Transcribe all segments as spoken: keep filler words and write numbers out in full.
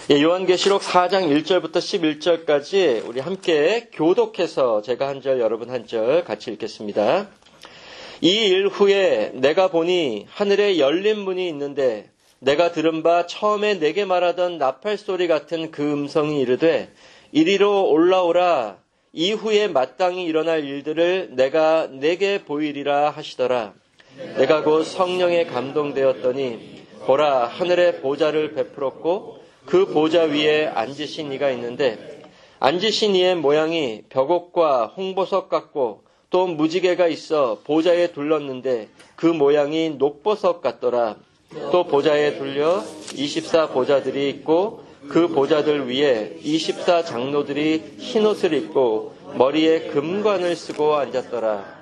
예, 요한계시록 사 장 일 절부터 십일 절까지 우리 함께 교독해서 제가 한 절, 여러분 한 절 같이 읽겠습니다. 이 일 후에 내가 보니 하늘에 열린 문이 있는데 내가 들은 바 처음에 내게 말하던 나팔 소리 같은 그 음성이 이르되 이리로 올라오라. 이후에 마땅히 일어날 일들을 내가 내게 보이리라 하시더라. 내가 곧 성령에 감동되었더니 보라, 하늘에 보좌를 베풀었고 그 보좌 위에 앉으신 이가 있는데 앉으신 이의 모양이 벽옥과 홍보석 같고 또 무지개가 있어 보좌에 둘렀는데 그 모양이 녹보석 같더라. 또 보좌에 둘려 이십사 보좌들이 있고 그 보좌들 위에 이십사 장로들이 흰옷을 입고 머리에 금관을 쓰고 앉았더라.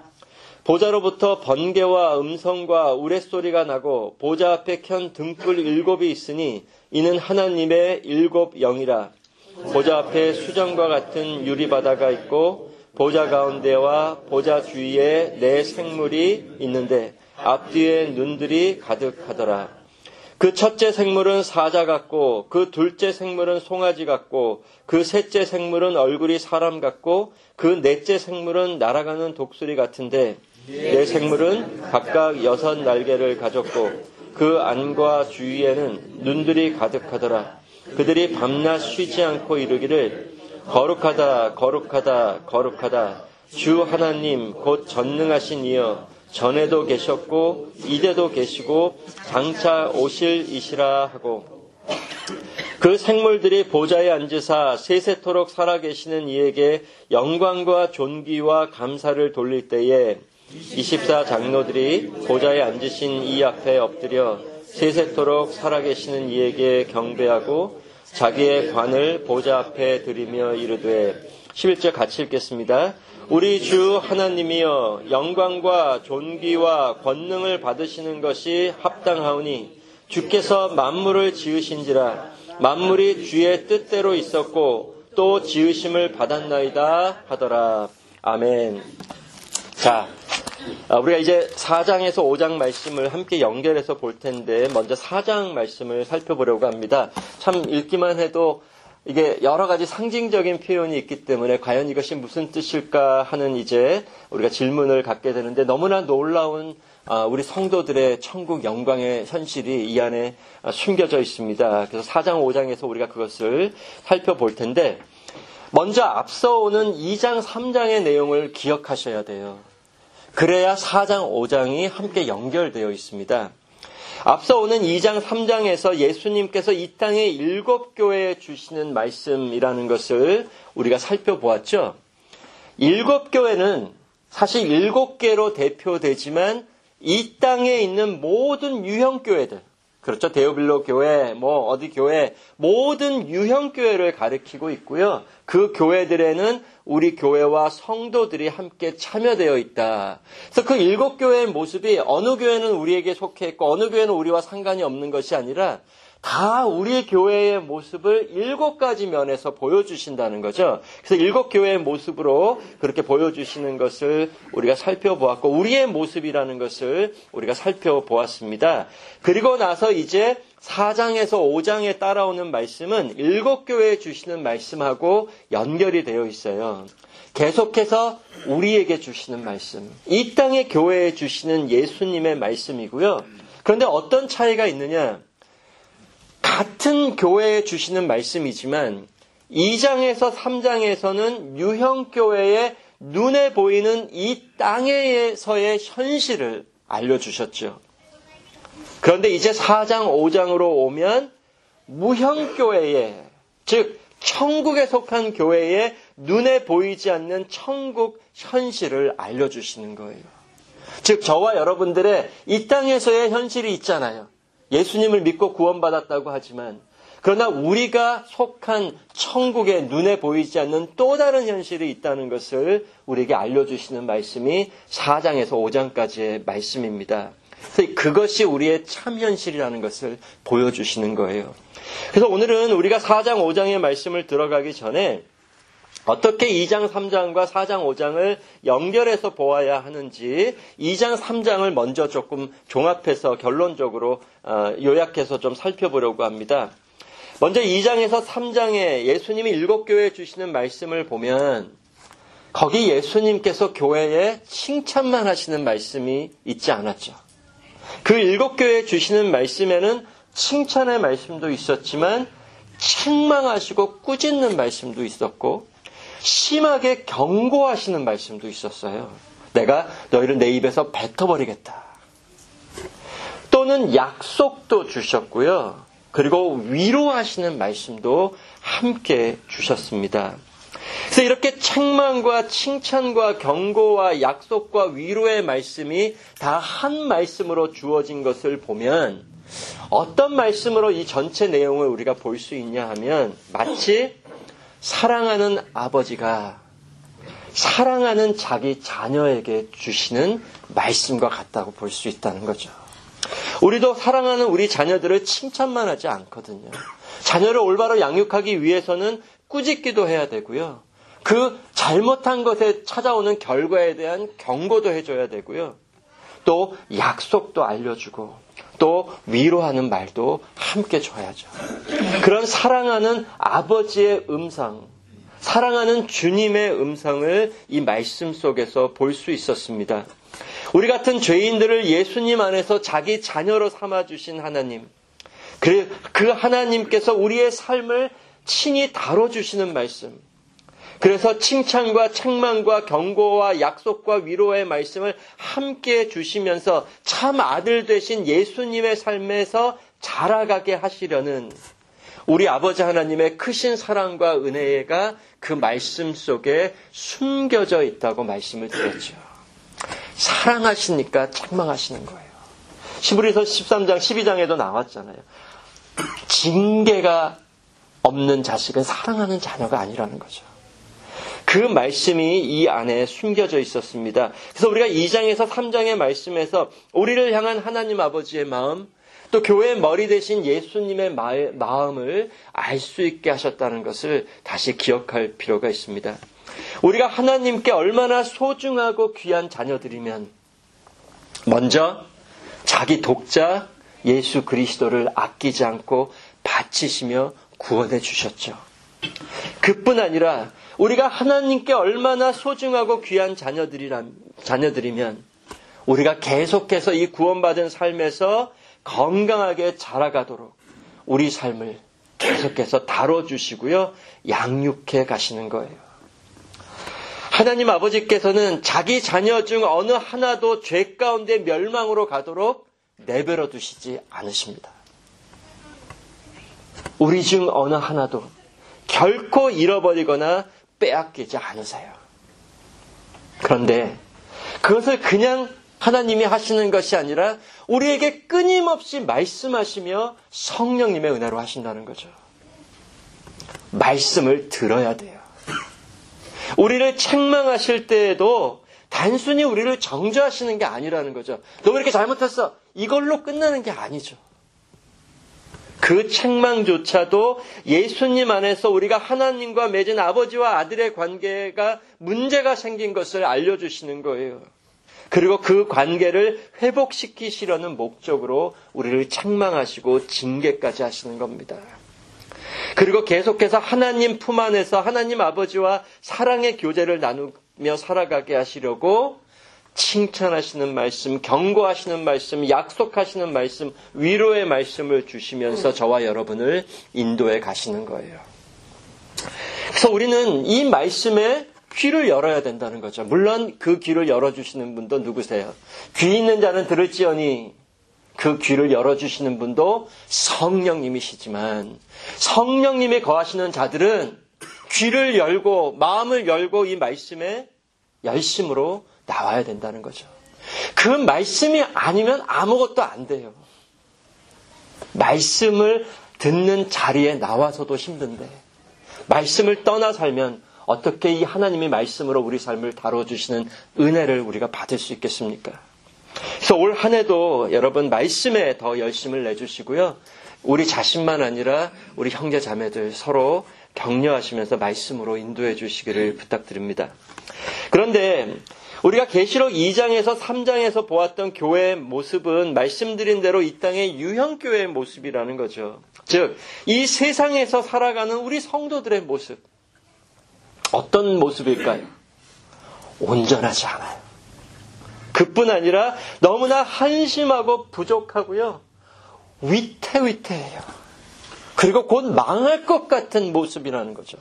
보좌로부터 번개와 음성과 우레소리가 나고 보좌 앞에 켠 등불 일곱이 있으니 이는 하나님의 일곱 영이라. 보좌 앞에 수정과 같은 유리바다가 있고 보좌 가운데와 보좌 주위에 네 생물이 있는데 앞뒤에 눈들이 가득하더라. 그 첫째 생물은 사자 같고 그 둘째 생물은 송아지 같고 그 셋째 생물은 얼굴이 사람 같고 그 넷째 생물은 날아가는 독수리 같은데 네 생물은 각각 여섯 날개를 가졌고 그 안과 주위에는 눈들이 가득하더라. 그들이 밤낮 쉬지 않고 이르기를 거룩하다 거룩하다 거룩하다 주 하나님 곧 전능하신 이여 전에도 계셨고 이제도 계시고 장차 오실 이시라 하고 그 생물들이 보좌에 앉으사 세세토록 살아계시는 이에게 영광과 존귀와 감사를 돌릴 때에 이십사 장로들이 보좌에 앉으신 이 앞에 엎드려 세세토록 살아계시는 이에게 경배하고 자기의 관을 보좌 앞에 드리며 이르되 십일 절 같이 읽겠습니다. 우리 주 하나님이여 영광과 존귀와 권능을 받으시는 것이 합당하오니 주께서 만물을 지으신지라 만물이 주의 뜻대로 있었고 또 지으심을 받았나이다 하더라. 아멘. 자, 우리가 이제 사 장에서 오 장 말씀을 함께 연결해서 볼 텐데 먼저 사 장 말씀을 살펴보려고 합니다. 참 읽기만 해도 이게 여러 가지 상징적인 표현이 있기 때문에 과연 이것이 무슨 뜻일까 하는 이제 우리가 질문을 갖게 되는데 너무나 놀라운 우리 성도들의 천국 영광의 현실이 이 안에 숨겨져 있습니다. 그래서 사 장, 오 장에서 우리가 그것을 살펴볼 텐데 먼저 앞서 오는 이 장, 삼 장의 내용을 기억하셔야 돼요. 그래야 사 장, 오 장이 함께 연결되어 있습니다. 앞서 오는 이 장, 삼 장에서 예수님께서 이 땅의 일곱 교회에 주시는 말씀이라는 것을 우리가 살펴보았죠. 일곱 교회는 사실 일곱 개로 대표되지만 이 땅에 있는 모든 유형 교회들, 그렇죠. 데오빌로 교회, 뭐 어디 교회, 모든 유형 교회를 가리키고 있고요. 그 교회들에는 우리 교회와 성도들이 함께 참여되어 있다. 그래서 그 일곱 교회의 모습이 어느 교회는 우리에게 속해 있고 어느 교회는 우리와 상관이 없는 것이 아니라 다 우리 교회의 모습을 일곱 가지 면에서 보여주신다는 거죠. 그래서 일곱 교회의 모습으로 그렇게 보여주시는 것을 우리가 살펴보았고 우리의 모습이라는 것을 우리가 살펴보았습니다. 그리고 나서 이제 사 장에서 오 장에 따라오는 말씀은 일곱 교회에 주시는 말씀하고 연결이 되어 있어요. 계속해서 우리에게 주시는 말씀, 이 땅의 교회에 주시는 예수님의 말씀이고요. 그런데 어떤 차이가 있느냐? 같은 교회에 주시는 말씀이지만 이 장에서 삼 장에서는 유형교회의 눈에 보이는 이 땅에서의 현실을 알려주셨죠. 그런데 이제 사 장, 오 장으로 오면 무형교회의, 즉 천국에 속한 교회의 눈에 보이지 않는 천국 현실을 알려주시는 거예요. 즉 저와 여러분들의 이 땅에서의 현실이 있잖아요. 예수님을 믿고 구원받았다고 하지만 그러나 우리가 속한 천국의 눈에 보이지 않는 또 다른 현실이 있다는 것을 우리에게 알려주시는 말씀이 사 장에서 오 장까지의 말씀입니다. 그래서 그것이 우리의 참 현실이라는 것을 보여주시는 거예요. 그래서 오늘은 우리가 사 장, 오 장의 말씀을 들어가기 전에 어떻게 이 장, 삼 장과 사 장, 오 장을 연결해서 보아야 하는지 이 장, 삼 장을 먼저 조금 종합해서 결론적으로 요약해서 좀 살펴보려고 합니다. 먼저 이 장에서 삼 장에 예수님이 일곱 교회에 주시는 말씀을 보면 거기 예수님께서 교회에 칭찬만 하시는 말씀이 있지 않았죠. 그 일곱 교회에 주시는 말씀에는 칭찬의 말씀도 있었지만 책망하시고 꾸짖는 말씀도 있었고 심하게 경고하시는 말씀도 있었어요. 내가 너희를 내 입에서 뱉어버리겠다. 또는 약속도 주셨고요. 그리고 위로하시는 말씀도 함께 주셨습니다. 그래서 이렇게 책망과 칭찬과 경고와 약속과 위로의 말씀이 다 한 말씀으로 주어진 것을 보면 어떤 말씀으로 이 전체 내용을 우리가 볼 수 있냐 하면 마치 사랑하는 아버지가 사랑하는 자기 자녀에게 주시는 말씀과 같다고 볼 수 있다는 거죠. 우리도 사랑하는 우리 자녀들을 칭찬만 하지 않거든요. 자녀를 올바로 양육하기 위해서는 꾸짖기도 해야 되고요. 그 잘못한 것에 찾아오는 결과에 대한 경고도 해줘야 되고요. 또 약속도 알려주고 또 위로하는 말도 함께 줘야죠. 그런 사랑하는 아버지의 음성, 사랑하는 주님의 음성을 이 말씀 속에서 볼 수 있었습니다. 우리 같은 죄인들을 예수님 안에서 자기 자녀로 삼아주신 하나님, 그, 그 하나님께서 우리의 삶을 친히 다뤄주시는 말씀, 그래서 칭찬과 책망과 경고와 약속과 위로의 말씀을 함께 주시면서 참 아들 되신 예수님의 삶에서 자라가게 하시려는 우리 아버지 하나님의 크신 사랑과 은혜가 그 말씀 속에 숨겨져 있다고 말씀을 드렸죠. 사랑하시니까 책망하시는 거예요. 히브리서 십삼 장 십이 장에도 나왔잖아요. 징계가 없는 자식은 사랑하는 자녀가 아니라는 거죠. 그 말씀이 이 안에 숨겨져 있었습니다. 그래서 우리가 이 장에서 삼 장의 말씀에서 우리를 향한 하나님 아버지의 마음, 또 교회의 머리 되신 예수님의 마음을 알 수 있게 하셨다는 것을 다시 기억할 필요가 있습니다. 우리가 하나님께 얼마나 소중하고 귀한 자녀들이면 먼저 자기 독자 예수 그리스도를 아끼지 않고 바치시며 구원해 주셨죠. 그뿐 아니라 우리가 하나님께 얼마나 소중하고 귀한 자녀들이란, 자녀들이면 우리가 계속해서 이 구원받은 삶에서 건강하게 자라가도록 우리 삶을 계속해서 다뤄주시고요. 양육해 가시는 거예요. 하나님 아버지께서는 자기 자녀 중 어느 하나도 죄 가운데 멸망으로 가도록 내버려 두시지 않으십니다. 우리 중 어느 하나도 결코 잃어버리거나 빼앗기지 않으세요. 그런데 그것을 그냥 하나님이 하시는 것이 아니라 우리에게 끊임없이 말씀하시며 성령님의 은혜로 하신다는 거죠. 말씀을 들어야 돼요. 우리를 책망하실 때에도 단순히 우리를 정죄하시는 게 아니라는 거죠. 너 왜 이렇게 잘못했어? 이걸로 끝나는 게 아니죠. 그 책망조차도 예수님 안에서 우리가 하나님과 맺은 아버지와 아들의 관계가 문제가 생긴 것을 알려주시는 거예요. 그리고 그 관계를 회복시키시려는 목적으로 우리를 책망하시고 징계까지 하시는 겁니다. 그리고 계속해서 하나님 품 안에서 하나님 아버지와 사랑의 교제를 나누며 살아가게 하시려고 칭찬하시는 말씀, 경고하시는 말씀, 약속하시는 말씀, 위로의 말씀을 주시면서 저와 여러분을 인도해 가시는 거예요. 그래서 우리는 이 말씀에 귀를 열어야 된다는 거죠. 물론 그 귀를 열어주시는 분도 누구세요? 귀 있는 자는 들을지어니 그 귀를 열어주시는 분도 성령님이시지만 성령님이 거하시는 자들은 귀를 열고 마음을 열고 이 말씀에 열심으로 나와야 된다는 거죠. 그 말씀이 아니면 아무것도 안 돼요. 말씀을 듣는 자리에 나와서도 힘든데 말씀을 떠나 살면 어떻게 이 하나님의 말씀으로 우리 삶을 다뤄주시는 은혜를 우리가 받을 수 있겠습니까? 그래서 올 한 해도 여러분 말씀에 더 열심을 내주시고요. 우리 자신만 아니라 우리 형제 자매들 서로 격려하시면서 말씀으로 인도해 주시기를 부탁드립니다. 그런데 우리가 계시록 이 장에서 삼 장에서 보았던 교회의 모습은 말씀드린 대로 이 땅의 유형교회의 모습이라는 거죠. 즉, 이 세상에서 살아가는 우리 성도들의 모습. 어떤 모습일까요? 온전하지 않아요. 그뿐 아니라 너무나 한심하고 부족하고요. 위태위태해요. 그리고 곧 망할 것 같은 모습이라는 거죠.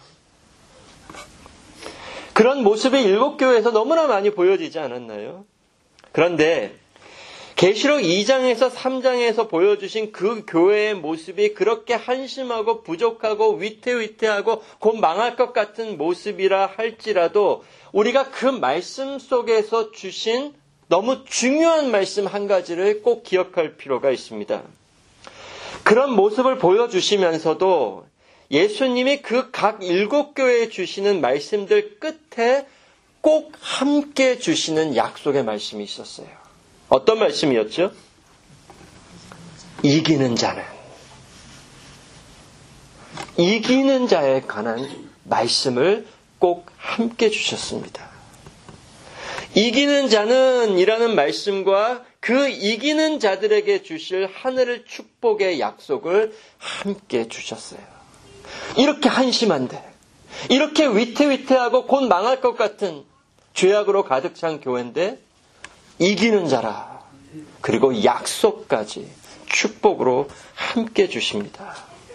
그런 모습이 일곱 교회에서 너무나 많이 보여지지 않았나요? 그런데 계시록 이 장에서 삼 장에서 보여주신 그 교회의 모습이 그렇게 한심하고 부족하고 위태위태하고 곧 망할 것 같은 모습이라 할지라도 우리가 그 말씀 속에서 주신 너무 중요한 말씀 한 가지를 꼭 기억할 필요가 있습니다. 그런 모습을 보여주시면서도 예수님이 그 각 일곱 교회에 주시는 말씀들 끝에 꼭 함께 주시는 약속의 말씀이 있었어요. 어떤 말씀이었죠? 이기는 자는, 이기는 자에 관한 말씀을 꼭 함께 주셨습니다. 이기는 자는 이라는 말씀과 그 이기는 자들에게 주실 하늘의 축복의 약속을 함께 주셨어요. 이렇게 한심한데, 이렇게 위태위태하고 곧 망할 것 같은 죄악으로 가득 찬 교회인데 이기는 자라. 그리고 약속까지 축복으로 함께 주십니다.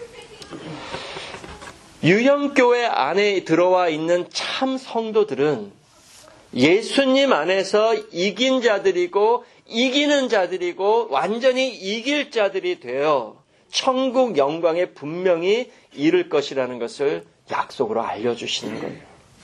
유형교회 안에 들어와 있는 참 성도들은 예수님 안에서 이긴 자들이고 이기는 자들이고 완전히 이길 자들이 되어 천국 영광에 분명히 이를 것이라는 것을 약속으로 알려주시는 거예요.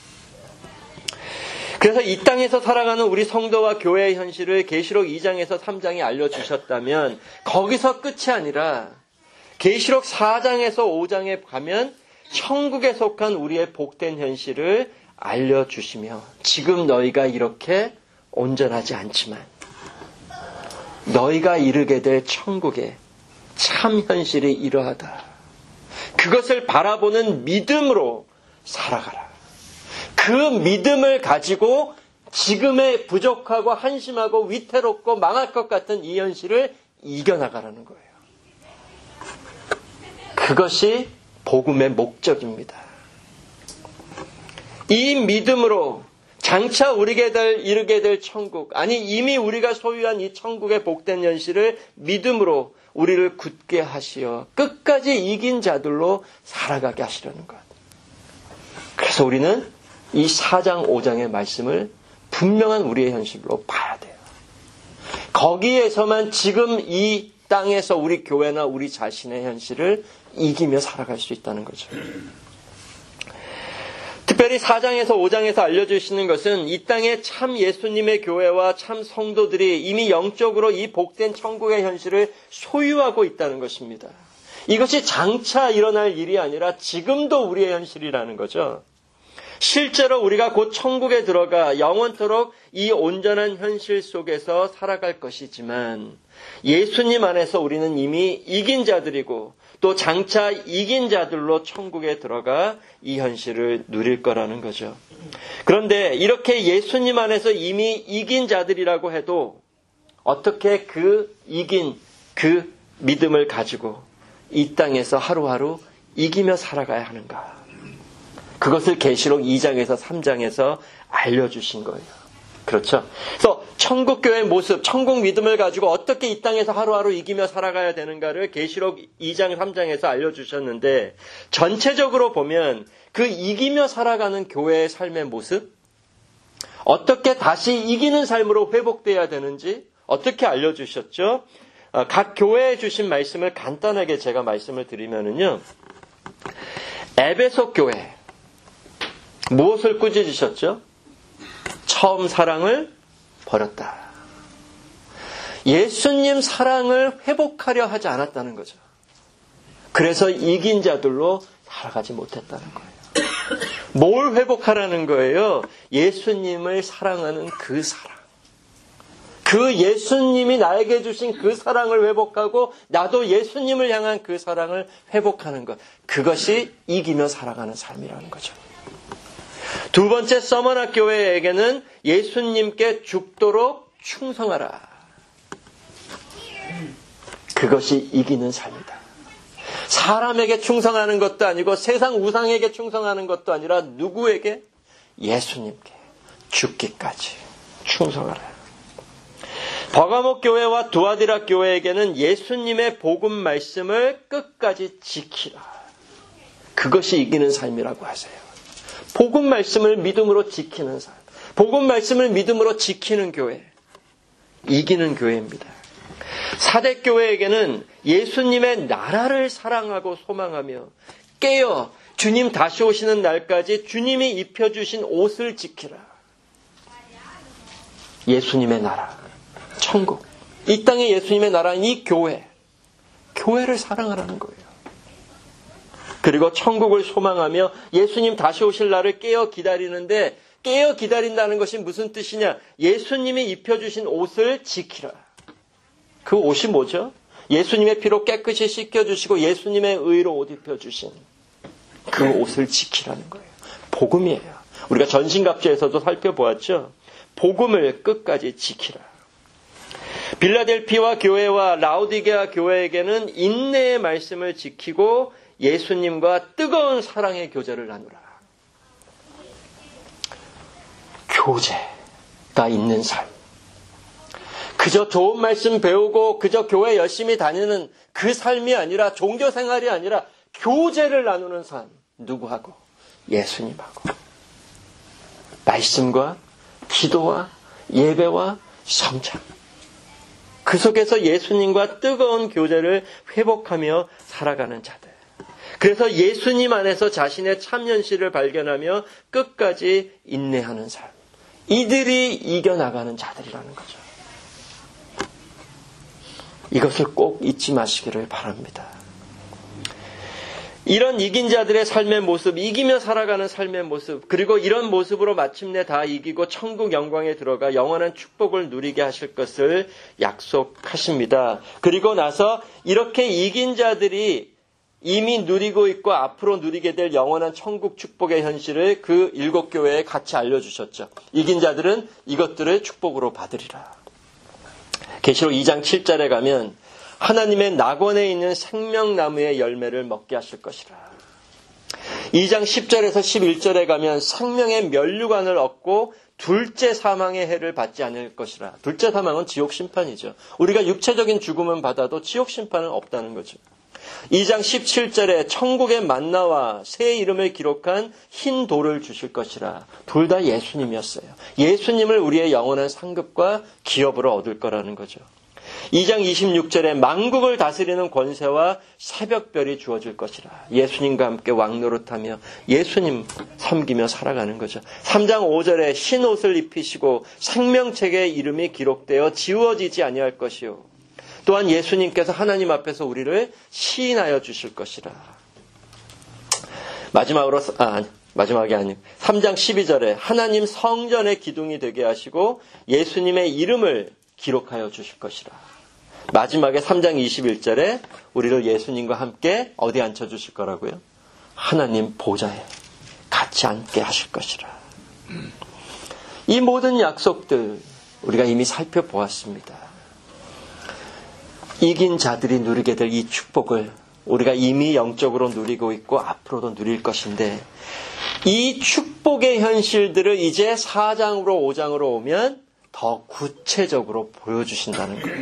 그래서 이 땅에서 살아가는 우리 성도와 교회의 현실을 계시록 이 장에서 삼 장이 알려주셨다면 거기서 끝이 아니라 계시록 사 장에서 오 장에 가면 천국에 속한 우리의 복된 현실을 알려주시며 지금 너희가 이렇게 온전하지 않지만 너희가 이르게 될 천국의 참 현실이 이러하다. 그것을 바라보는 믿음으로 살아가라. 그 믿음을 가지고 지금의 부족하고 한심하고 위태롭고 망할 것 같은 이 현실을 이겨나가라는 거예요. 그것이 복음의 목적입니다. 이 믿음으로 장차 우리게 될, 이르게 될 천국, 아니 이미 우리가 소유한 이 천국의 복된 현실을 믿음으로 우리를 굳게 하시어 끝까지 이긴 자들로 살아가게 하시려는 것. 그래서 우리는 이 사 장, 오 장의 말씀을 분명한 우리의 현실로 봐야 돼요. 거기에서만 지금 이 땅에서 우리 교회나 우리 자신의 현실을 이기며 살아갈 수 있다는 거죠. 특별히 사 장에서 오 장에서 알려주시는 것은 이 땅에 참 예수님의 교회와 참 성도들이 이미 영적으로 이 복된 천국의 현실을 소유하고 있다는 것입니다. 이것이 장차 일어날 일이 아니라 지금도 우리의 현실이라는 거죠. 실제로 우리가 곧 천국에 들어가 영원토록 이 온전한 현실 속에서 살아갈 것이지만 예수님 안에서 우리는 이미 이긴 자들이고 또 장차 이긴 자들로 천국에 들어가 이 현실을 누릴 거라는 거죠. 그런데 이렇게 예수님 안에서 이미 이긴 자들이라고 해도 어떻게 그 이긴 그 믿음을 가지고 이 땅에서 하루하루 이기며 살아가야 하는가? 그것을 계시록 이 장에서 삼 장에서 알려주신 거예요. 그렇죠? 그래서 천국교회의 모습, 천국 믿음을 가지고 어떻게 이 땅에서 하루하루 이기며 살아가야 되는가를 계시록 이 장, 삼 장에서 알려주셨는데 전체적으로 보면 그 이기며 살아가는 교회의 삶의 모습, 어떻게 다시 이기는 삶으로 회복돼야 되는지 어떻게 알려주셨죠? 각 교회에 주신 말씀을 간단하게 제가 말씀을 드리면은요. 에베소 교회 무엇을 꾸짖으셨죠? 처음 사랑을 버렸다. 예수님 사랑을 회복하려 하지 않았다는 거죠. 그래서 이긴 자들로 살아가지 못했다는 거예요. 뭘 회복하라는 거예요? 예수님을 사랑하는 그 사랑. 그 예수님이 나에게 주신 그 사랑을 회복하고 나도 예수님을 향한 그 사랑을 회복하는 것. 그것이 이기며 살아가는 삶이라는 거죠. 두 번째, 서머나 교회에게는 예수님께 죽도록 충성하라. 그것이 이기는 삶이다. 사람에게 충성하는 것도 아니고 세상 우상에게 충성하는 것도 아니라 누구에게? 예수님께 죽기까지 충성하라. 버가모 교회와 두아디라 교회에게는 예수님의 복음 말씀을 끝까지 지키라. 그것이 이기는 삶이라고 하세요. 복음 말씀을 믿음으로 지키는 삶. 복음 말씀을 믿음으로 지키는 교회. 이기는 교회입니다. 사대교회에게는 예수님의 나라를 사랑하고 소망하며 깨어 주님 다시 오시는 날까지 주님이 입혀주신 옷을 지키라. 예수님의 나라, 천국. 이 땅에 예수님의 나라는 이 교회. 교회를 사랑하라는 거예요. 그리고 천국을 소망하며 예수님 다시 오실 날을 깨어 기다리는데, 깨어 기다린다는 것이 무슨 뜻이냐? 예수님이 입혀주신 옷을 지키라. 그 옷이 뭐죠? 예수님의 피로 깨끗이 씻겨주시고 예수님의 의로 옷 입혀주신 그 옷을 지키라는 거예요. 복음이에요. 우리가 전신갑주에서도 살펴보았죠. 복음을 끝까지 지키라. 빌라델피아 교회와 라오디게아 교회에게는 인내의 말씀을 지키고 예수님과 뜨거운 사랑의 교제를 나누라. 교제가 있는 삶. 그저 좋은 말씀 배우고 그저 교회 열심히 다니는 그 삶이 아니라, 종교 생활이 아니라 교제를 나누는 삶. 누구하고? 예수님하고. 말씀과 기도와 예배와 성장. 그 속에서 예수님과 뜨거운 교제를 회복하며 살아가는 자들. 그래서 예수님 안에서 자신의 참현실을 발견하며 끝까지 인내하는 삶. 이들이 이겨나가는 자들이라는 거죠. 이것을 꼭 잊지 마시기를 바랍니다. 이런 이긴 자들의 삶의 모습, 이기며 살아가는 삶의 모습, 그리고 이런 모습으로 마침내 다 이기고 천국 영광에 들어가 영원한 축복을 누리게 하실 것을 약속하십니다. 그리고 나서 이렇게 이긴 자들이 이미 누리고 있고 앞으로 누리게 될 영원한 천국 축복의 현실을 그 일곱 교회에 같이 알려주셨죠. 이긴 자들은 이것들을 축복으로 받으리라. 계시록 이 장 칠 절에 가면 하나님의 낙원에 있는 생명나무의 열매를 먹게 하실 것이라. 이 장 십 절에서 십일 절에 가면 생명의 면류관을 얻고 둘째 사망의 해를 받지 않을 것이라. 둘째 사망은 지옥 심판이죠. 우리가 육체적인 죽음은 받아도 지옥 심판은 없다는 거죠. 이 장 십칠 절에 천국의 만나와 새 이름을 기록한 흰 돌을 주실 것이라. 둘 다 예수님이었어요. 예수님을 우리의 영원한 상급과 기업으로 얻을 거라는 거죠. 이 장 이십육 절에 만국을 다스리는 권세와 새벽별이 주어질 것이라. 예수님과 함께 왕노릇하며 예수님 섬기며 살아가는 거죠. 삼 장 오 절에 흰 옷을 입히시고 생명책의 이름이 기록되어 지워지지 아니할 것이요. 또한 예수님께서 하나님 앞에서 우리를 시인하여 주실 것이라. 마지막으로, 아, 마지막이 아니고 삼 장 십이 절에 하나님 성전의 기둥이 되게 하시고 예수님의 이름을 기록하여 주실 것이라. 마지막에 삼 장 이십일 절에 우리를 예수님과 함께 어디 앉혀주실 거라고요? 하나님 보좌에 같이 앉게 하실 것이라. 이 모든 약속들 우리가 이미 살펴보았습니다. 이긴 자들이 누리게 될 이 축복을 우리가 이미 영적으로 누리고 있고 앞으로도 누릴 것인데, 이 축복의 현실들을 이제 사 장으로 오 장으로 오면 더 구체적으로 보여주신다는 거예요.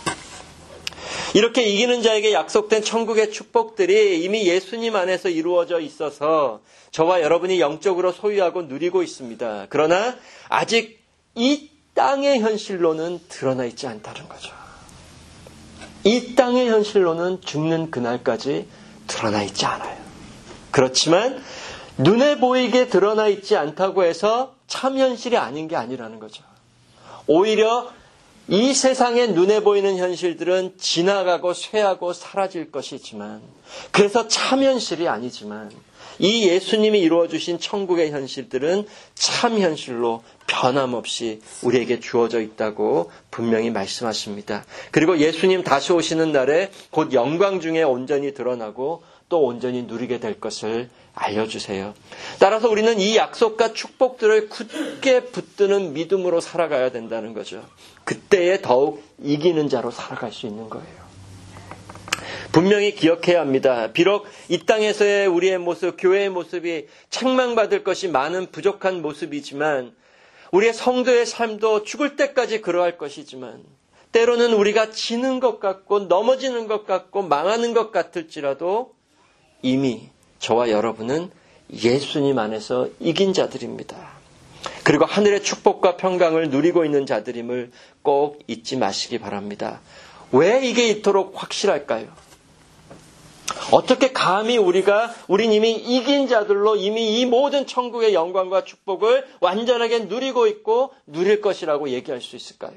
이렇게 이기는 자에게 약속된 천국의 축복들이 이미 예수님 안에서 이루어져 있어서 저와 여러분이 영적으로 소유하고 누리고 있습니다. 그러나 아직 이 땅의 현실로는 드러나 있지 않다는 거죠. 이 땅의 현실로는 죽는 그날까지 드러나 있지 않아요. 그렇지만 눈에 보이게 드러나 있지 않다고 해서 참 현실이 아닌 게 아니라는 거죠. 오히려 이 세상의 눈에 보이는 현실들은 지나가고 쇠하고 사라질 것이지만, 그래서 참 현실이 아니지만 이 예수님이 이루어주신 천국의 현실들은 참 현실로 변함없이 우리에게 주어져 있다고 분명히 말씀하십니다. 그리고 예수님 다시 오시는 날에 곧 영광 중에 온전히 드러나고 또 온전히 누리게 될 것을 알려주세요. 따라서 우리는 이 약속과 축복들을 굳게 붙드는 믿음으로 살아가야 된다는 거죠. 그때에 더욱 이기는 자로 살아갈 수 있는 거예요. 분명히 기억해야 합니다. 비록 이 땅에서의 우리의 모습, 교회의 모습이 책망받을 것이 많은 부족한 모습이지만, 우리의 성도의 삶도 죽을 때까지 그러할 것이지만, 때로는 우리가 지는 것 같고 넘어지는 것 같고 망하는 것 같을지라도 이미 저와 여러분은 예수님 안에서 이긴 자들입니다. 그리고 하늘의 축복과 평강을 누리고 있는 자들임을 꼭 잊지 마시기 바랍니다. 왜 이게 이토록 확실할까요? 어떻게 감히 우리가 우린 이미 이긴 자들로 이미 이 모든 천국의 영광과 축복을 완전하게 누리고 있고 누릴 것이라고 얘기할 수 있을까요?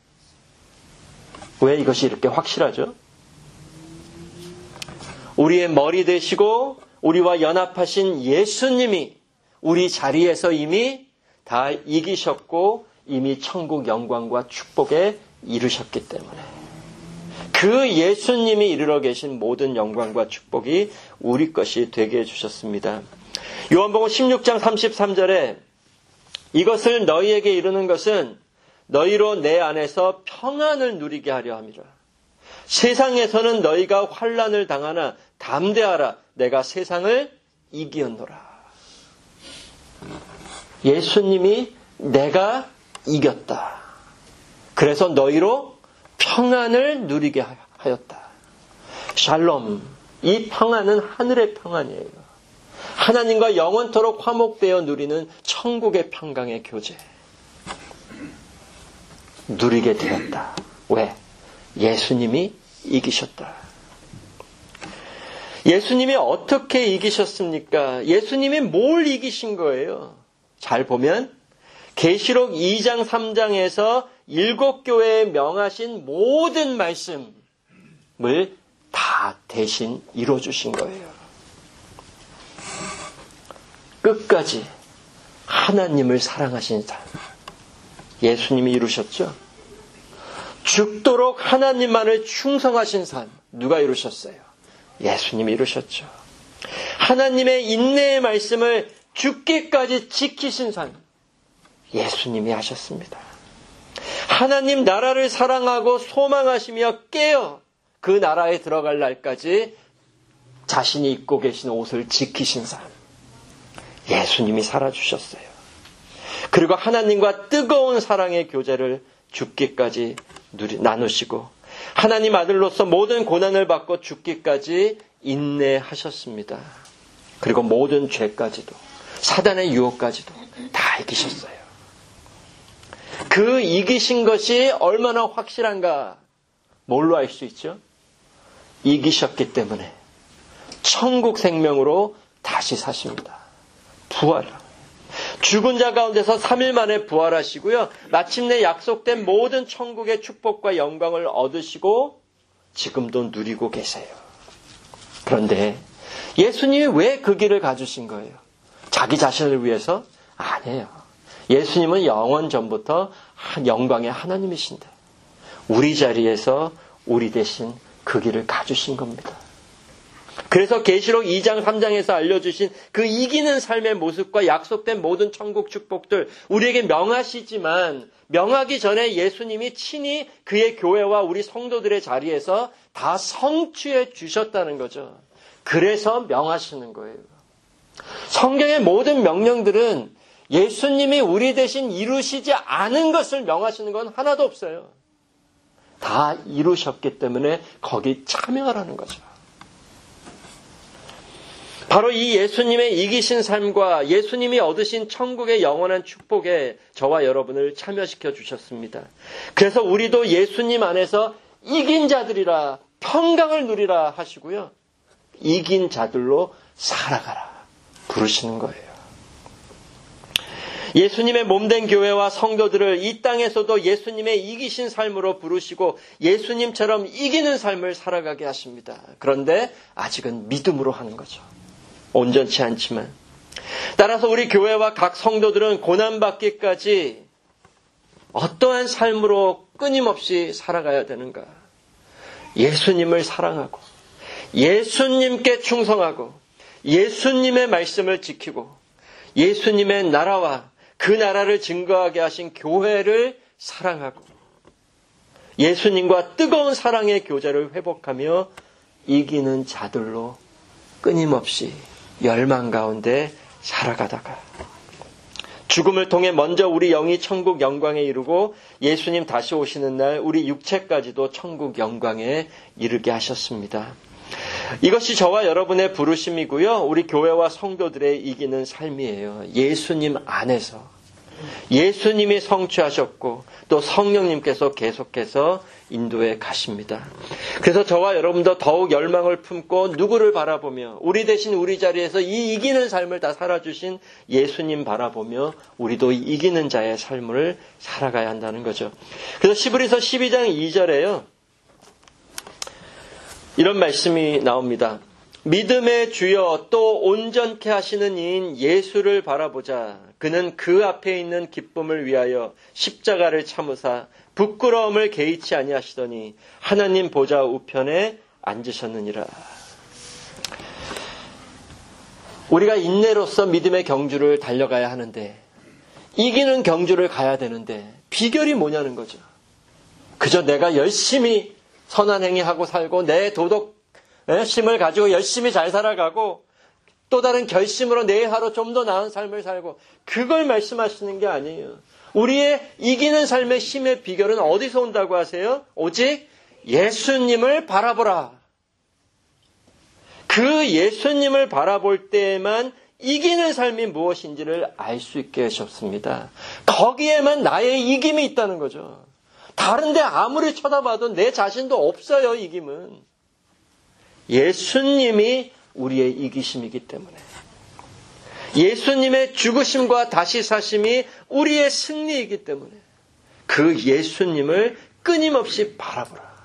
왜 이것이 이렇게 확실하죠? 우리의 머리 되시고 우리와 연합하신 예수님이 우리 자리에서 이미 다 이기셨고 이미 천국 영광과 축복에 이르셨기 때문에, 그 예수님이 이르러 계신 모든 영광과 축복이 우리 것이 되게 해주셨습니다. 요한복음 십육 장 삼십삼 절에 이것을 너희에게 이르는 것은 너희로 내 안에서 평안을 누리게 하려 함이라. 세상에서는 너희가 환난을 당하나 담대하라. 내가 세상을 이기었노라. 예수님이 내가 이겼다. 그래서 너희로 평안을 누리게 하였다. 샬롬. 이 평안은 하늘의 평안이에요. 하나님과 영원토록 화목되어 누리는 천국의 평강의 교제. 누리게 되었다. 왜? 예수님이 이기셨다. 예수님이 어떻게 이기셨습니까? 예수님이 뭘 이기신 거예요? 잘 보면 계시록 이 장 삼 장에서 일곱 교회에 명하신 모든 말씀을 다 대신 이뤄주신 거예요. 끝까지 하나님을 사랑하신 삶, 예수님이 이루셨죠. 죽도록 하나님만을 충성하신 삶, 누가 이루셨어요? 예수님이 이루셨죠. 하나님의 인내의 말씀을 죽기까지 지키신 삶, 예수님이 하셨습니다. 하나님 나라를 사랑하고 소망하시며 깨어 그 나라에 들어갈 날까지 자신이 입고 계신 옷을 지키신 삶, 예수님이 살아주셨어요. 그리고 하나님과 뜨거운 사랑의 교제를 죽기까지 누리, 나누시고 하나님 아들로서 모든 고난을 받고 죽기까지 인내하셨습니다. 그리고 모든 죄까지도 사단의 유혹까지도 다 이기셨어요. 그 이기신 것이 얼마나 확실한가 뭘로 알 수 있죠? 이기셨기 때문에 천국 생명으로 다시 사십니다. 부활. 죽은 자 가운데서 삼 일 만에 부활하시고요. 마침내 약속된 모든 천국의 축복과 영광을 얻으시고 지금도 누리고 계세요. 그런데 예수님이 왜 그 길을 가주신 거예요? 자기 자신을 위해서? 아니에요. 예수님은 영원 전부터 영광의 하나님이신데 우리 자리에서 우리 대신 그 길을 가주신 겁니다. 그래서 계시록 이 장 삼 장에서 알려주신 그 이기는 삶의 모습과 약속된 모든 천국 축복들 우리에게 명하시지만 명하기 전에 예수님이 친히 그의 교회와 우리 성도들의 자리에서 다 성취해 주셨다는 거죠. 그래서 명하시는 거예요. 성경의 모든 명령들은 예수님이 우리 대신 이루시지 않은 것을 명하시는 건 하나도 없어요. 다 이루셨기 때문에 거기 참여하라는 거죠. 바로 이 예수님의 이기신 삶과 예수님이 얻으신 천국의 영원한 축복에 저와 여러분을 참여시켜 주셨습니다. 그래서 우리도 예수님 안에서 이긴 자들이라 평강을 누리라 하시고요. 이긴 자들로 살아가라 부르시는 거예요. 예수님의 몸된 교회와 성도들을 이 땅에서도 예수님의 이기신 삶으로 부르시고 예수님처럼 이기는 삶을 살아가게 하십니다. 그런데 아직은 믿음으로 하는 거죠. 온전치 않지만. 따라서 우리 교회와 각 성도들은 고난받기까지 어떠한 삶으로 끊임없이 살아가야 되는가? 예수님을 사랑하고 예수님께 충성하고 예수님의 말씀을 지키고 예수님의 나라와 그 나라를 증거하게 하신 교회를 사랑하고 예수님과 뜨거운 사랑의 교제를 회복하며 이기는 자들로 끊임없이 열망 가운데 살아가다가 죽음을 통해 먼저 우리 영이 천국 영광에 이르고 예수님 다시 오시는 날 우리 육체까지도 천국 영광에 이르게 하셨습니다. 이것이 저와 여러분의 부르심이고요. 우리 교회와 성도들의 이기는 삶이에요. 예수님 안에서. 예수님이 성취하셨고 또 성령님께서 계속해서 인도해 가십니다. 그래서 저와 여러분도 더욱 열망을 품고 누구를 바라보며 우리 대신 우리 자리에서 이 이기는 삶을 다 살아주신 예수님 바라보며 우리도 이기는 자의 삶을 살아가야 한다는 거죠. 그래서 시브리서 십이 장 이 절에요. 이런 말씀이 나옵니다. 믿음의 주여 또 온전케 하시는 이인 예수를 바라보자. 그는 그 앞에 있는 기쁨을 위하여 십자가를 참으사 부끄러움을 개의치 아니하시더니 하나님 보좌 우편에 앉으셨느니라. 우리가 인내로서 믿음의 경주를 달려가야 하는데 이기는 경주를 가야 되는데 비결이 뭐냐는 거죠. 그저 내가 열심히 선한 행위하고 살고 내 도덕심을 가지고 열심히 잘 살아가고 또 다른 결심으로 내 하루 좀 더 나은 삶을 살고 그걸 말씀하시는 게 아니에요. 우리의 이기는 삶의 힘의 비결은 어디서 온다고 하세요? 오직 예수님을 바라보라. 그 예수님을 바라볼 때에만 이기는 삶이 무엇인지를 알 수 있게 하셨습니다. 거기에만 나의 이김이 있다는 거죠. 다른데 아무리 쳐다봐도 내 자신도 없어요. 이김은. 예수님이 우리의 이기심이기 때문에 예수님의 죽으심과 다시 사심이 우리의 승리이기 때문에 그 예수님을 끊임없이 바라보라.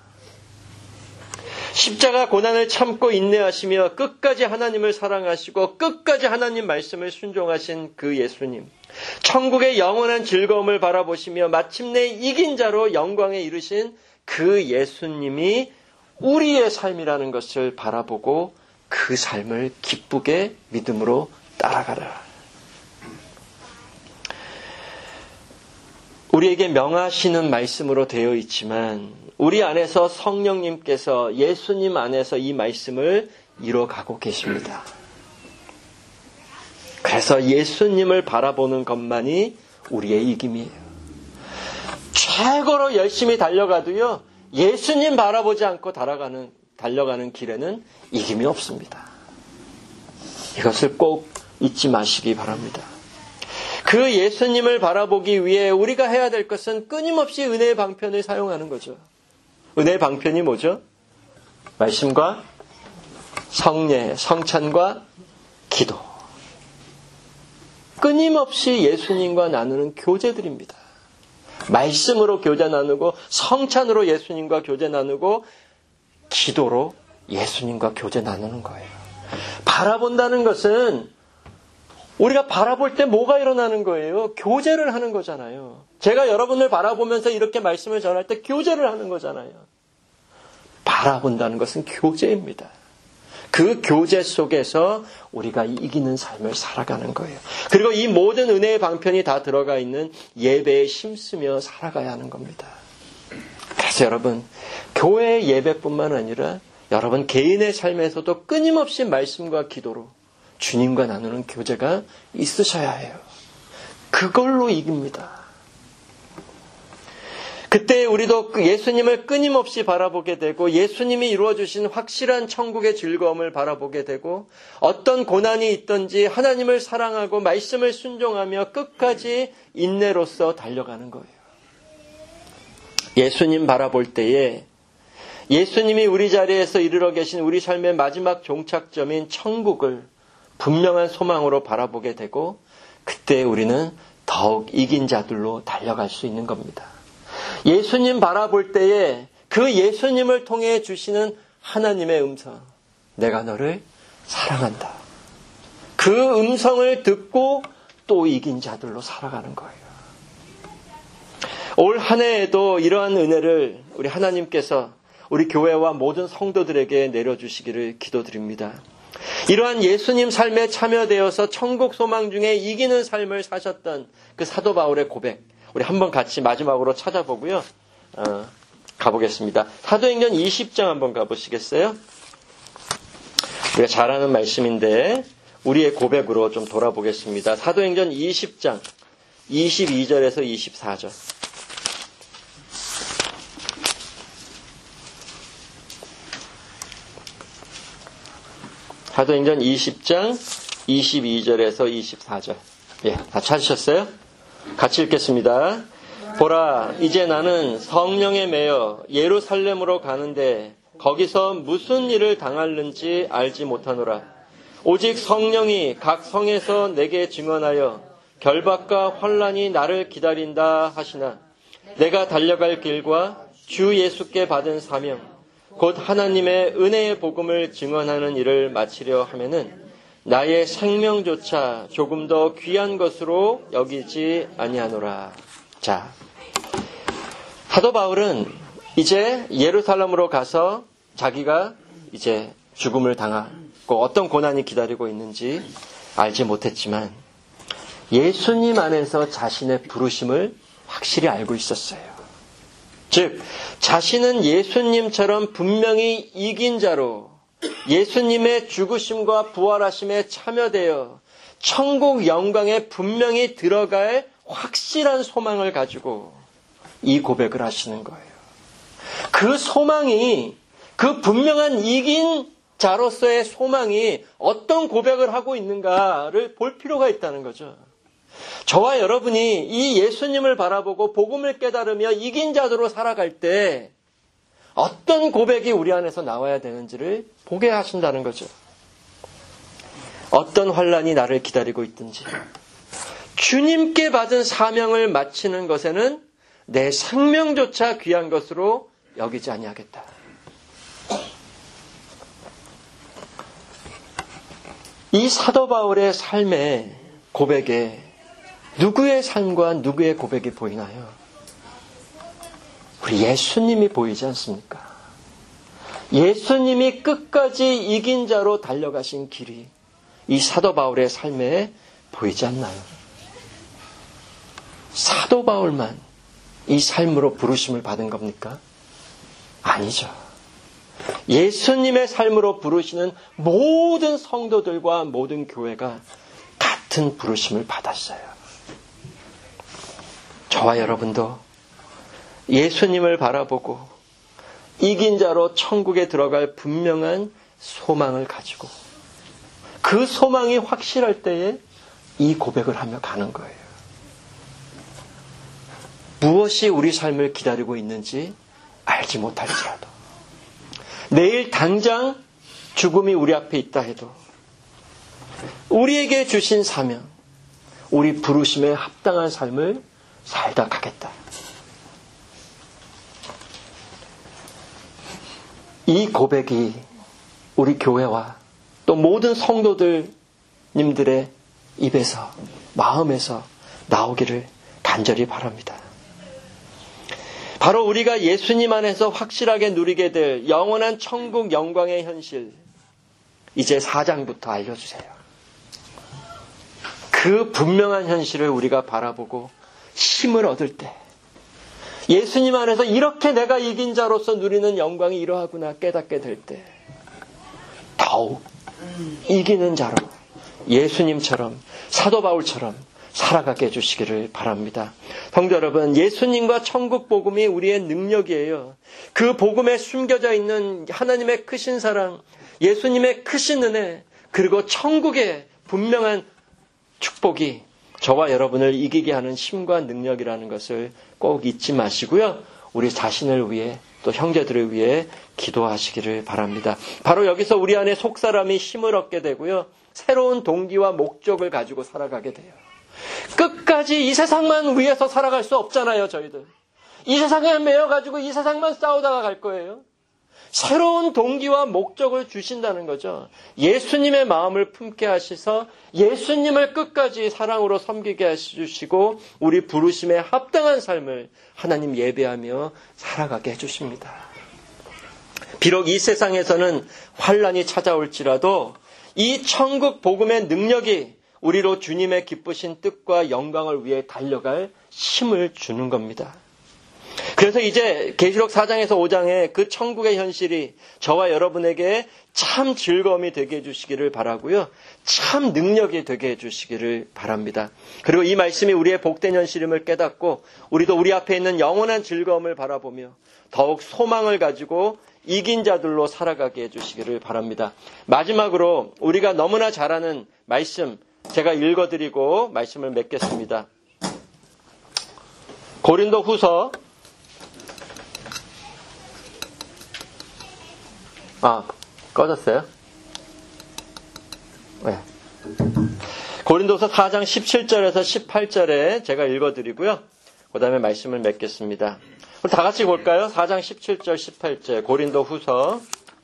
십자가 고난을 참고 인내하시며 끝까지 하나님을 사랑하시고 끝까지 하나님 말씀을 순종하신 그 예수님, 천국의 영원한 즐거움을 바라보시며 마침내 이긴 자로 영광에 이르신 그 예수님이 우리의 삶이라는 것을 바라보고 그 삶을 기쁘게 믿음으로 따라가라. 우리에게 명하시는 말씀으로 되어 있지만 우리 안에서 성령님께서 예수님 안에서 이 말씀을 이뤄가고 계십니다. 그래서 예수님을 바라보는 것만이 우리의 이김이에요. 최고로 열심히 달려가도요, 예수님 바라보지 않고 달아가는, 달려가는 길에는 이김이 없습니다. 이것을 꼭 잊지 마시기 바랍니다. 그 예수님을 바라보기 위해 우리가 해야 될 것은 끊임없이 은혜의 방편을 사용하는 거죠. 은혜의 방편이 뭐죠? 말씀과 성례, 성찬과 기도. 끊임없이 예수님과 나누는 교제들입니다. 말씀으로 교제 나누고 성찬으로 예수님과 교제 나누고 기도로 예수님과 교제 나누는 거예요. 바라본다는 것은 우리가 바라볼 때 뭐가 일어나는 거예요? 교제를 하는 거잖아요. 제가 여러분을 바라보면서 이렇게 말씀을 전할 때 교제를 하는 거잖아요. 바라본다는 것은 교제입니다. 그 교제 속에서 우리가 이기는 삶을 살아가는 거예요. 그리고 이 모든 은혜의 방편이 다 들어가 있는 예배에 힘쓰며 살아가야 하는 겁니다. 그래서 여러분, 교회 예배뿐만 아니라 여러분 개인의 삶에서도 끊임없이 말씀과 기도로 주님과 나누는 교제가 있으셔야 해요. 그걸로 이깁니다. 그때 우리도 예수님을 끊임없이 바라보게 되고 예수님이 이루어주신 확실한 천국의 즐거움을 바라보게 되고 어떤 고난이 있든지 하나님을 사랑하고 말씀을 순종하며 끝까지 인내로서 달려가는 거예요. 예수님 바라볼 때에 예수님이 우리 자리에서 이르러 계신 우리 삶의 마지막 종착점인 천국을 분명한 소망으로 바라보게 되고 그때 우리는 더욱 이긴 자들로 달려갈 수 있는 겁니다. 예수님 바라볼 때에 그 예수님을 통해 주시는 하나님의 음성, 내가 너를 사랑한다. 그 음성을 듣고 또 이긴 자들로 살아가는 거예요. 올 한 해에도 이러한 은혜를 우리 하나님께서 우리 교회와 모든 성도들에게 내려주시기를 기도드립니다. 이러한 예수님 삶에 참여되어서 천국 소망 중에 이기는 삶을 사셨던 그 사도 바울의 고백, 우리 한번 같이 마지막으로 찾아보고요. 어, 가보겠습니다. 사도행전 이십 장 한번 가보시겠어요? 우리가 잘 아는 말씀인데 우리의 고백으로 좀 돌아보겠습니다. 사도행전 이십 장 이십이 절에서 이십사 절. 사도행전 이십 장 이십이 절에서 이십사 절. 예, 다 찾으셨어요? 같이 읽겠습니다. 보라, 이제 나는 성령에 매여 예루살렘으로 가는데 거기서 무슨 일을 당할는지 알지 못하노라. 오직 성령이 각 성에서 내게 증언하여 결박과 환난이 나를 기다린다 하시나 내가 달려갈 길과 주 예수께 받은 사명 곧 하나님의 은혜의 복음을 증언하는 일을 마치려 하면은 나의 생명조차 조금 더 귀한 것으로 여기지 아니하노라. 자, 사도 바울은 이제 예루살렘으로 가서 자기가 이제 죽음을 당하고 어떤 고난이 기다리고 있는지 알지 못했지만 예수님 안에서 자신의 부르심을 확실히 알고 있었어요. 즉, 자신은 예수님처럼 분명히 이긴 자로 예수님의 죽으심과 부활하심에 참여되어 천국 영광에 분명히 들어갈 확실한 소망을 가지고 이 고백을 하시는 거예요. 그 소망이, 그 분명한 이긴 자로서의 소망이 어떤 고백을 하고 있는가를 볼 필요가 있다는 거죠. 저와 여러분이 이 예수님을 바라보고 복음을 깨달으며 이긴 자로 살아갈 때 어떤 고백이 우리 안에서 나와야 되는지를 보게 하신다는 거죠. 어떤 환난이 나를 기다리고 있든지 주님께 받은 사명을 마치는 것에는 내 생명조차 귀한 것으로 여기지 아니하겠다. 이 사도 바울의 삶의 고백에 누구의 삶과 누구의 고백이 보이나요? 우리 예수님이 보이지 않습니까? 예수님이 끝까지 이긴 자로 달려가신 길이 이 사도 바울의 삶에 보이지 않나요? 사도 바울만 이 삶으로 부르심을 받은 겁니까? 아니죠. 예수님의 삶으로 부르시는 모든 성도들과 모든 교회가 같은 부르심을 받았어요. 저와 여러분도 예수님을 바라보고 이긴 자로 천국에 들어갈 분명한 소망을 가지고 그 소망이 확실할 때에 이 고백을 하며 가는 거예요. 무엇이 우리 삶을 기다리고 있는지 알지 못할지라도 내일 당장 죽음이 우리 앞에 있다 해도 우리에게 주신 사명, 우리 부르심에 합당한 삶을 살다 가겠다. 이 고백이 우리 교회와 또 모든 성도들님들의 입에서, 마음에서 나오기를 간절히 바랍니다. 바로 우리가 예수님 안에서 확실하게 누리게 될 영원한 천국 영광의 현실, 이제 사 장부터 알려주세요. 그 분명한 현실을 우리가 바라보고 힘을 얻을 때, 예수님 안에서 이렇게 내가 이긴 자로서 누리는 영광이 이러하구나 깨닫게 될 때, 더욱 이기는 자로 예수님처럼, 사도 바울처럼 살아가게 해주시기를 바랍니다. 성도 여러분, 예수님과 천국 복음이 우리의 능력이에요. 그 복음에 숨겨져 있는 하나님의 크신 사랑, 예수님의 크신 은혜, 그리고 천국의 분명한 축복이 저와 여러분을 이기게 하는 힘과 능력이라는 것을 꼭 잊지 마시고요. 우리 자신을 위해 또 형제들을 위해 기도하시기를 바랍니다. 바로 여기서 우리 안에 속사람이 힘을 얻게 되고요. 새로운 동기와 목적을 가지고 살아가게 돼요. 끝까지 이 세상만 위해서 살아갈 수 없잖아요, 저희들. 이 세상에 매여가지고 이 세상만 싸우다가 갈 거예요. 새로운 동기와 목적을 주신다는 거죠. 예수님의 마음을 품게 하셔서 예수님을 끝까지 사랑으로 섬기게 해주시고 우리 부르심에 합당한 삶을 하나님 예배하며 살아가게 해주십니다. 비록 이 세상에서는 환란이 찾아올지라도 이 천국 복음의 능력이 우리로 주님의 기쁘신 뜻과 영광을 위해 달려갈 힘을 주는 겁니다. 그래서 이제 계시록 사 장에서 오 장에 그 천국의 현실이 저와 여러분에게 참 즐거움이 되게 해주시기를 바라고요. 참 능력이 되게 해주시기를 바랍니다. 그리고 이 말씀이 우리의 복된 현실임을 깨닫고 우리도 우리 앞에 있는 영원한 즐거움을 바라보며 더욱 소망을 가지고 이긴 자들로 살아가게 해주시기를 바랍니다. 마지막으로 우리가 너무나 잘 아는 말씀 제가 읽어드리고 말씀을 맺겠습니다. 고린도 후서 아 꺼졌어요? 네. 고린도서 사 장 십칠 절에서 십팔 절에 제가 읽어드리고요. 그 다음에 말씀을 맺겠습니다. 우리 다 같이 볼까요? 사 장 십칠 절 십팔 절 고린도 후서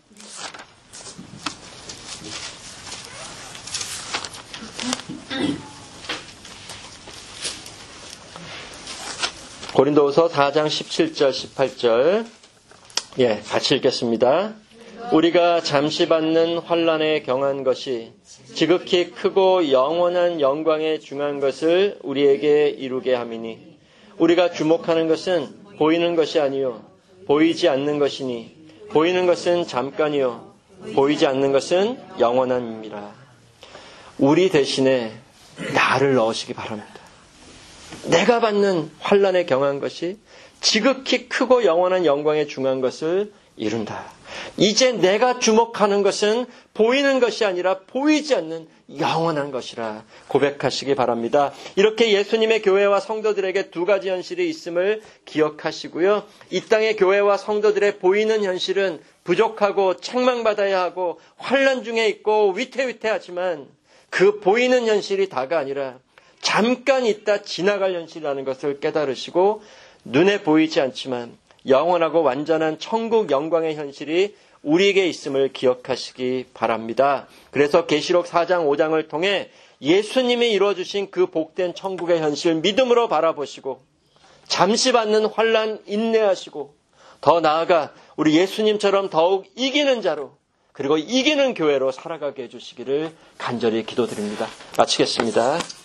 고린도후서 사 장 십칠 절 십팔 절 예, 같이 읽겠습니다. 우리가 잠시 받는 환난에 경한 것이 지극히 크고 영원한 영광에 중한 것을 우리에게 이루게 함이니 우리가 주목하는 것은 보이는 것이 아니요 보이지 않는 것이니 보이는 것은 잠깐이요 보이지 않는 것은 영원함이라. 우리 대신에 나를 넣으시기 바랍니다. 내가 받는 환난에 경한 것이 지극히 크고 영원한 영광에 중한 것을 이룬다. 이제 내가 주목하는 것은 보이는 것이 아니라 보이지 않는 영원한 것이라 고백하시기 바랍니다. 이렇게 예수님의 교회와 성도들에게 두 가지 현실이 있음을 기억하시고요. 이 땅의 교회와 성도들의 보이는 현실은 부족하고 책망받아야 하고 환난 중에 있고 위태위태하지만 그 보이는 현실이 다가 아니라 잠깐 있다 지나갈 현실이라는 것을 깨달으시고 눈에 보이지 않지만 영원하고 완전한 천국 영광의 현실이 우리에게 있음을 기억하시기 바랍니다. 그래서 계시록 사 장 오 장을 통해 예수님이 이루어주신 그 복된 천국의 현실 믿음으로 바라보시고 잠시 받는 환난 인내하시고 더 나아가 우리 예수님처럼 더욱 이기는 자로 그리고 이기는 교회로 살아가게 해주시기를 간절히 기도드립니다. 마치겠습니다.